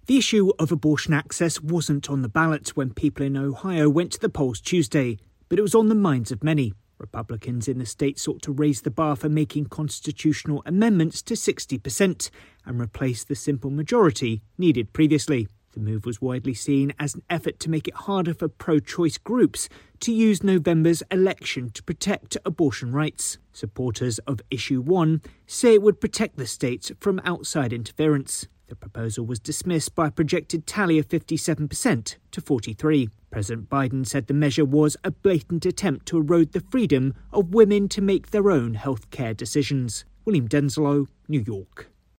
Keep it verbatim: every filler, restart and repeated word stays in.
The issue of abortion access wasn't on the ballot when people in Ohio went to the polls Tuesday, but it was on the minds of many. Republicans in the state sought to raise the bar for making constitutional amendments to sixty percent and replace the simple majority needed previously. The move was widely seen as an effort to make it harder for pro-choice groups to use November's election to protect abortion rights. Supporters of Issue one say it would protect the states from outside interference. The proposal was dismissed by a projected tally of fifty-seven percent to forty-three. President Biden said the measure was a blatant attempt to erode the freedom of women to make their own health care decisions. William Denslow, New York.